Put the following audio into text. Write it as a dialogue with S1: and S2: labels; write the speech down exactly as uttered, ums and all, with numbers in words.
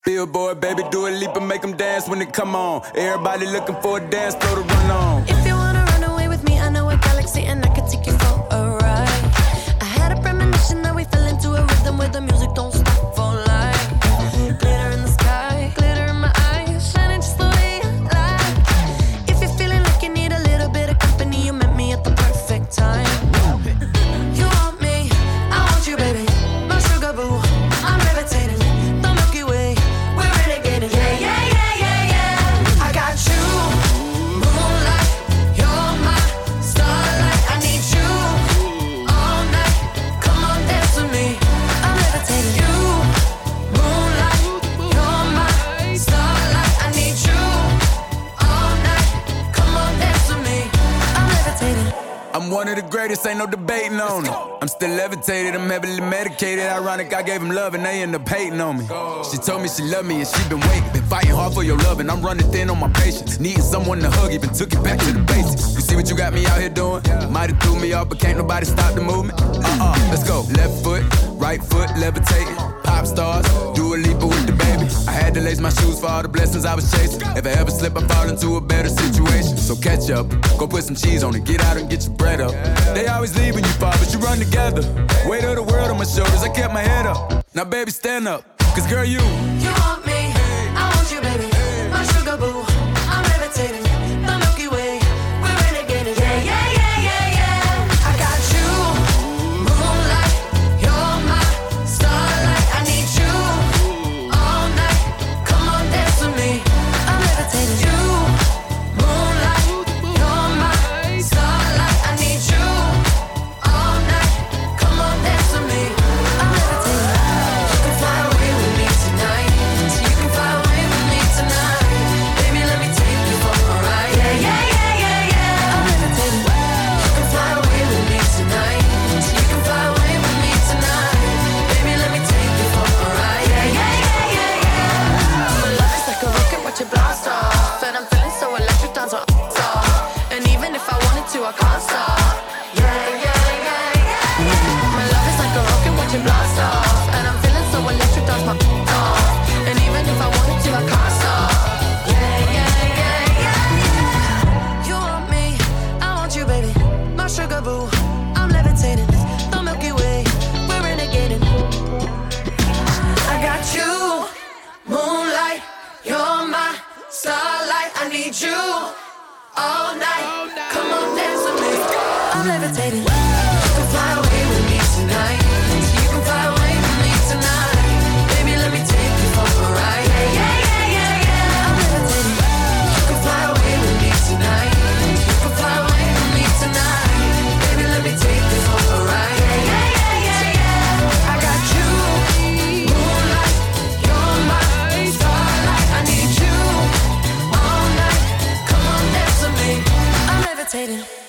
S1: Billboard, baby, do a leap and make them dance when they come on. Everybody looking for a dance floor to run on.
S2: If you wanna run away with me, I know a galaxy and I can take you for a ride. I had a premonition that we fell into a rhythm where the music don't stop for life. Glitter in the sky, glitter in my eyes, shining just the way I like. If you're feeling like you need a little bit of company, you met me at the perfect time. You want me, I want you, baby. My sugar boo, I'm levitating. The Milky Way, we're renegading. Yeah, yeah, yeah, yeah, yeah. I got you, moonlight. You're my starlight. I need you all night. Come on, dance with me. I'm levitating. You, moonlight. You're my starlight. I need you all night. Come on, dance with me. I'm levitating.
S1: I'm one of the greatest, ain't no debating on it. I'm still levitated, I'm heavily medicated. Ironic, I gave him love and they end up hating on me. She told me she loved me and she been waiting. Been fighting hard for your love and I'm running thin on my patience. Needing someone to hug, even took it back to the basics. You see what you got me out here doing? Might have threw me off, but can't nobody stop the movement. Uh-uh, let's go. Left foot, right foot, levitating. Pop stars, do a leap with the baby. I had to lace my shoes for all the blessings I was chasing. If I ever slip, I fall into a better situation. So catch up, go put some cheese on it, get out and get your bread up. They always leave when you fall, but you run together. Weight of the world on my shoulders, I kept my head up. Now baby, stand up, cause girl, you
S2: You want me, I want you, baby. My sugar boo, I'm levitating. The Milky Way, we're renegading. Yeah, yeah, yeah, yeah, yeah. I got you, moonlight. You're my starlight. I need you all night. Come on, dance with me. I'm levitating. You, moonlight. You're my starlight. I need you all night. Come on, dance with me. I'm levitating. You can fly away with me tonight. So you can fly away with me tonight. Baby, let me take you for a ride. Yeah, yeah, yeah, yeah, yeah. I'm levitating. You can fly away with me tonight. So you can fly away with me tonight. Baby, let me take you for a ride. Yeah, yeah, yeah, yeah, yeah. My love is like a rocket, watch it blast off. And I'm feeling so electric, dance my ass off. And even if I wanted to, I can't stop. Yeah, yeah, yeah, yeah. My love is like a rocket, watch it blast off. And I'm feeling so electric, dance my ass off. And even if I wanted to, I can't stop. Yeah, yeah, yeah, yeah. You want me, I want you, baby. My sugar boo, I'm levitating. The Milky Way, we're renegading. I got you, moonlight. You're my starlight. I need you all night. Come on, dance with me. I'm levitating. You can fly away with me tonight. You can fly away with me tonight. Baby, let me take you for a ride. Yeah, yeah, yeah, yeah, yeah. I'm levitating. You can fly away with me tonight. You can fly away with me tonight. Baby, let me take you for a ride. Yeah, yeah, yeah, yeah, yeah. I got you, moonlight. You're my starlight. I need you all night. Come on, dance with me. I'm levitating.